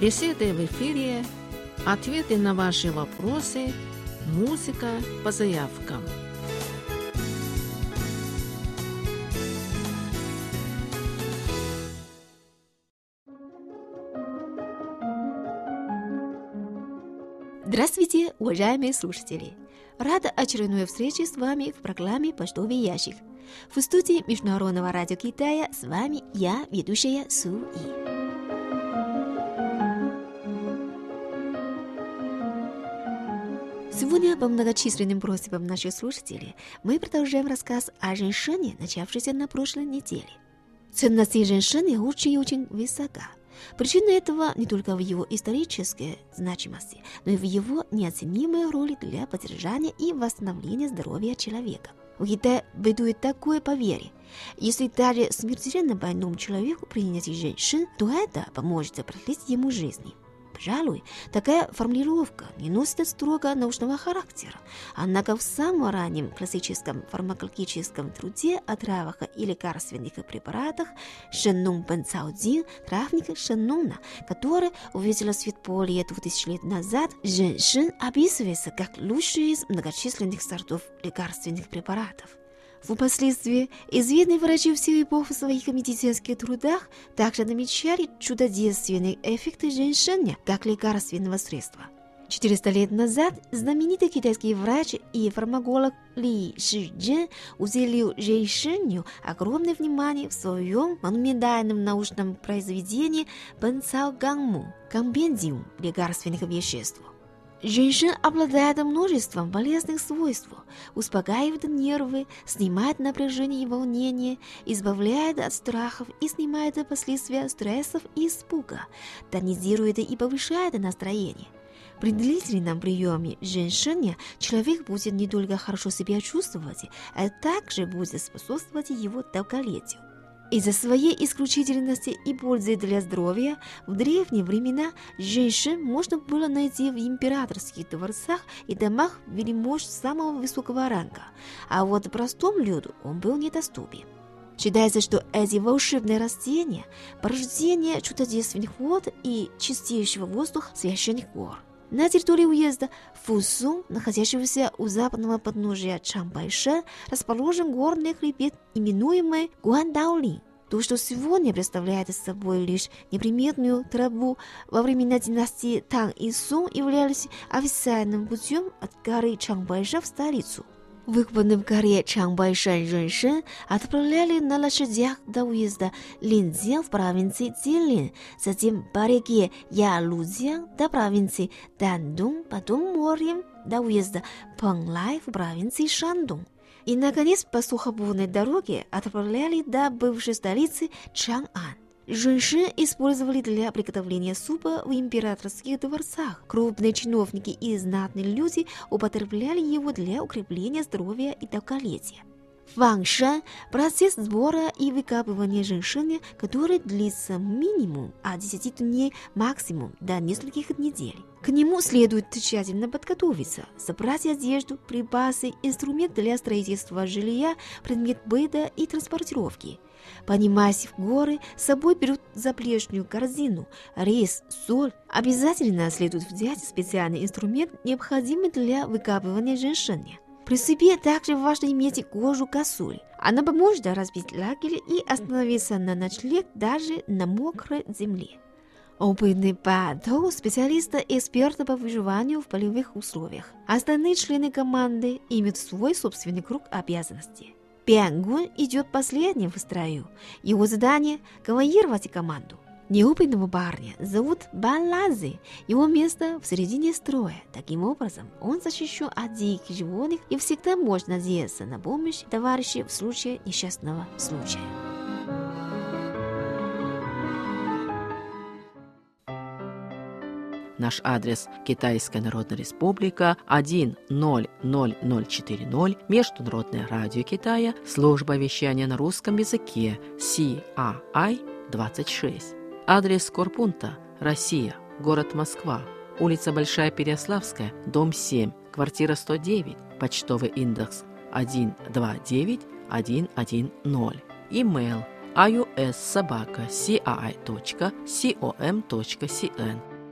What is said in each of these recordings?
Беседы в эфире, ответы на ваши вопросы, музыка по заявкам. Здравствуйте, уважаемые слушатели! Рада очередной встрече с вами в программе «Почтовый ящик». В студии Международного радио Китая с вами я, ведущая Су И. Сегодня по многочисленным просьбам наших слушателей мы продолжаем рассказ о женщине, начавшейся на прошлой неделе. Ценность женщины очень и очень высока. Причина этого не только в его исторической значимости, но и в его неоценимой роли для поддержания и восстановления здоровья человека. В Китае бытует такое поверье: если даже смертельно больному человеку принять женщин, то это поможет продлить ему жизнь. Пожалуй, такая формулировка не носит строго научного характера, однако в самом раннем классическом фармакологическом труде о травах и лекарственных препаратах Шэннун Бэнцаодин, травник Шэннуна, который увидел свет более 2000 лет назад, женщин описывается как лучшие из многочисленных сортов лекарственных препаратов. Впоследствии известные врачи всех эпох в своих медицинских трудах также намечали чудодейственные эффекты женщины как лекарственного средства. 400 лет назад знаменитый китайский врач и фармаколог Ли Шижен уделил женщине огромное внимание в своем монументальном научном произведении «Бэнцаогангму» – компендиум лекарственных веществ. Женщина обладает множеством полезных свойств, успокаивает нервы, снимает напряжение и волнение, избавляет от страхов и снимает последствия стрессов и испуга, тонизирует и повышает настроение. При длительном приеме женщины человек будет не только хорошо себя чувствовать, а также будет способствовать его долголетию. Из-за своей исключительности и пользы для здоровья в древние времена женщин можно было найти в императорских дворцах и домах вельмож самого высокого ранга, а вот простому люду он был недоступен. Считается, что эти волшебные растения – порождение чудодейственных вод и чистейшего воздуха священных гор. На территории уезда Фусун, находящегося у западного подножия Чанбайшэн, расположен горный хребет, именуемый Гуандаолин. То, что сегодня представляет собой лишь неприметную тропу, во времена династии Тан и Сун являлись официальным путем от горы Чанбайшэн в столицу. Выкопанные в горе Чанбайшэн женщин отправляли на лошадях до уезда Линцзян в провинции Цзилин, затем по реке Ялуцзян до провинции Дандун, потом морем до уезда Пэнлай в провинции Шандун. И, наконец, по сухопутной дороге отправляли до бывшей столицы Чан'ан. Женщин использовали для приготовления супа в императорских дворцах. Крупные чиновники и знатные люди употребляли его для укрепления здоровья и долголетия. Вангшан – процесс сбора и выкапывания женщины, который длится минимум от 10 дней, максимум до нескольких недель. К нему следует тщательно подготовиться, собрать одежду, припасы, инструмент для строительства жилья, предмет быта и транспортировки. Поднимаясь в горы, с собой берут заплечную корзину, рис, соль. Обязательно следует взять специальный инструмент, необходимый для выкапывания женщины. При себе также важно иметь кожу косуль. Она поможет разбить лагерь и остановиться на ночлег даже на мокрой земле. Опытный Баотоу – специалиста-эксперта по выживанию в полевых условиях. Остальные члены команды имеют свой собственный круг обязанностей. Пянгун идет последним в строю. Его задание – конвоировать команду. Неопытного парня зовут Балази. Его место в середине строя. Таким образом, он защищен от диких животных и всегда может надеяться на помощь товарищей в случае несчастного случая. Наш адрес: Китайская Народная Республика, 1000040, Международное радио Китая, служба вещания на русском языке, CRI 26. Адрес корпункта: Россия, город Москва, улица Большая Переяславская, дом 7, квартира 109, почтовый индекс 129110. Имейл ius@cri.com.cn.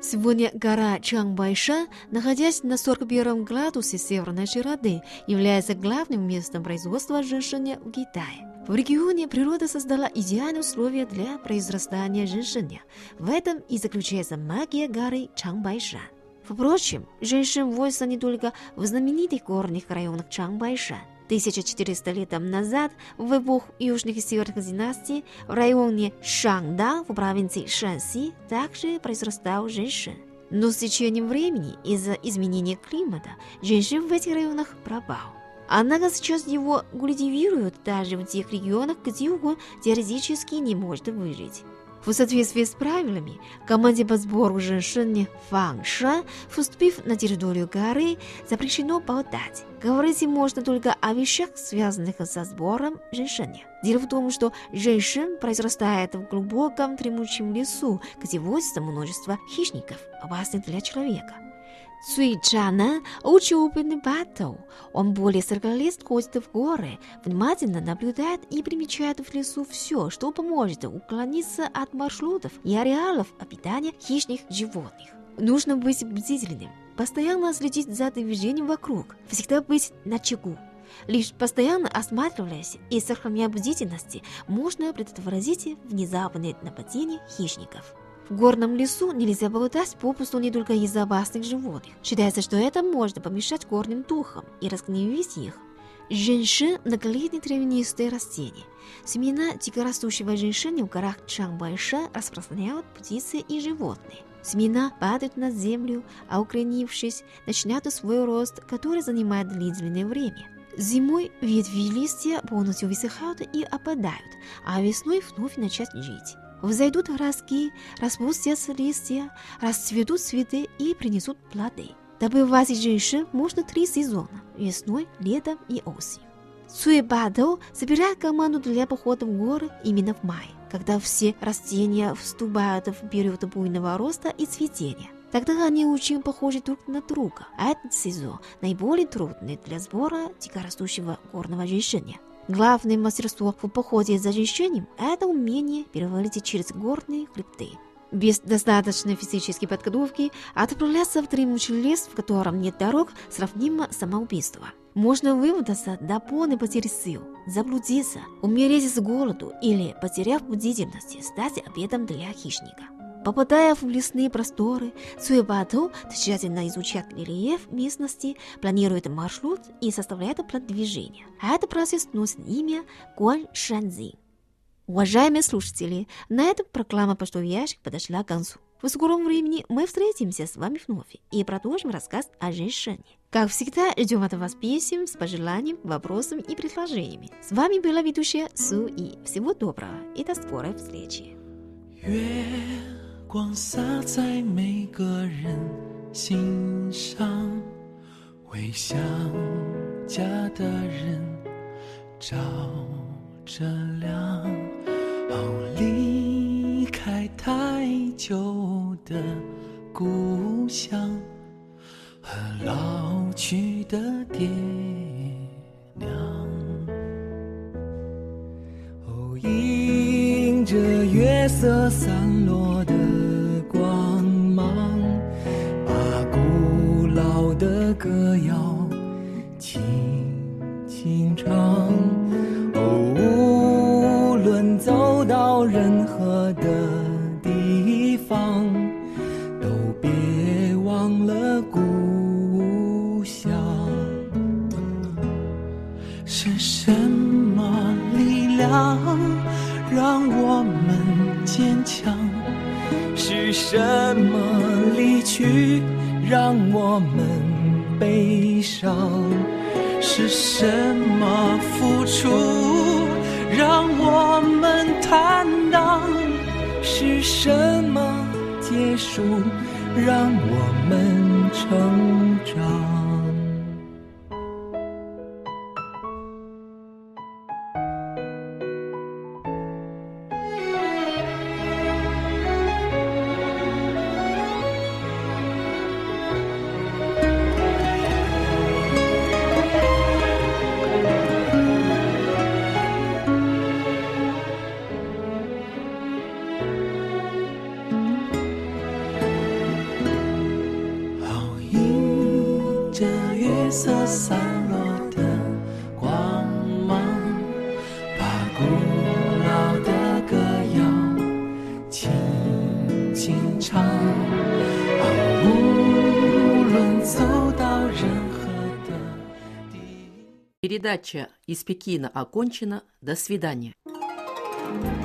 Сегодня гора Чангбайшан, находясь на 41 градусе северной широты, является главным местом производства женьшеня в Китае. В регионе природа создала идеальные условия для произрастания женьшеня. В этом и заключается магия горы Чангбайшан. Впрочем, женьшень водится не только в знаменитых горных районах Чангбайшан. 1400 лет назад, в эпоху южных и северных династий, в районе Шангда в провинции Шанси также произрастал женьшень. Но с течением времени из-за изменения климата женьшень в этих районах пропал. Однако сейчас его культивируют даже в тех регионах, где он теоретически не может выжить. В соответствии с правилами, команде по сбору женьшеня Фангша, вступив на территорию горы, запрещено болтать. Говорить можно только о вещах, связанных со сбором женьшеня. Дело в том, что женьшень произрастает в глубоком дремучем лесу, где водится множество хищников, опасных для человека. Цуй Чана очень опытный батл. Он более 40 лет ходит в горы, внимательно наблюдает и примечает в лесу все, что поможет уклониться от маршрутов и ареалов обитания хищных животных. Нужно быть бдительным, постоянно следить за движением вокруг, всегда быть начеку. Лишь постоянно осматриваясь и сохраняя бдительность, можно предотвратить внезапное нападение хищников. В горном лесу нельзя болтать попусту не только из-за опасных животных. Считается, что это может помешать горным духам и разгневить их. Женьшень – многолетнее травянистое растение. Семена дикорастущего женьшеня в горах Чангбайшан распространяют птицы и животные. Семена падают на землю, а укоренившись, начинают свой рост, который занимает длительное время. Зимой ветви и листья полностью высыхают и опадают, а весной вновь начать жить. Взойдут ростки, распустятся листья, расцветут цветы и принесут плоды. Добывать женьшень можно 3 сезона – весной, летом и осенью. Цуй Бадао собирает команду для похода в горы именно в мае, когда все растения вступают в период буйного роста и цветения. Тогда они очень похожи друг на друга, а этот сезон наиболее трудный для сбора дикорастущего горного женьшеня. Главное мастерство в походе за женьшенем – это умение перевалить через горные хребты. Без достаточной физической подготовки отправляться в дремучий лес, в котором нет дорог, сравнимо с самоубийством. Можно вымотаться до полной потери сил, заблудиться, умереть с голоду или, потеряв бдительность, стать обедом для хищника. Попадая в лесные просторы, Цуй Бадао тщательно изучает рельеф местности, планирует маршрут и составляет план движения. А этот процесс носит имя Гуань Шанзи. Уважаемые слушатели, на этом программа «Почтовый ящик» подошла к концу. В скором времени мы встретимся с вами вновь и продолжим рассказ о женьшене. Как всегда, ждем от вас писем с пожеланиями, вопросами и предложениями. С вами была ведущая Су И. Всего доброго и до скорой встречи. 光洒在每个人心上，为想家的人照着亮，好离开太久的故乡和老去的爹娘。哦，迎着月色散落的光芒，把古老的歌谣轻轻唱。哦，无论走到任何的地方，都别忘了故乡。是什么力量让我们坚强？是什么离去让我们悲伤？是什么付出让我们坦荡？是什么结束让我们成长？ 月色散落的光芒，把古老的歌谣轻轻唱。无论走到任何的地。 Передача из Пекина окончена. До свидания.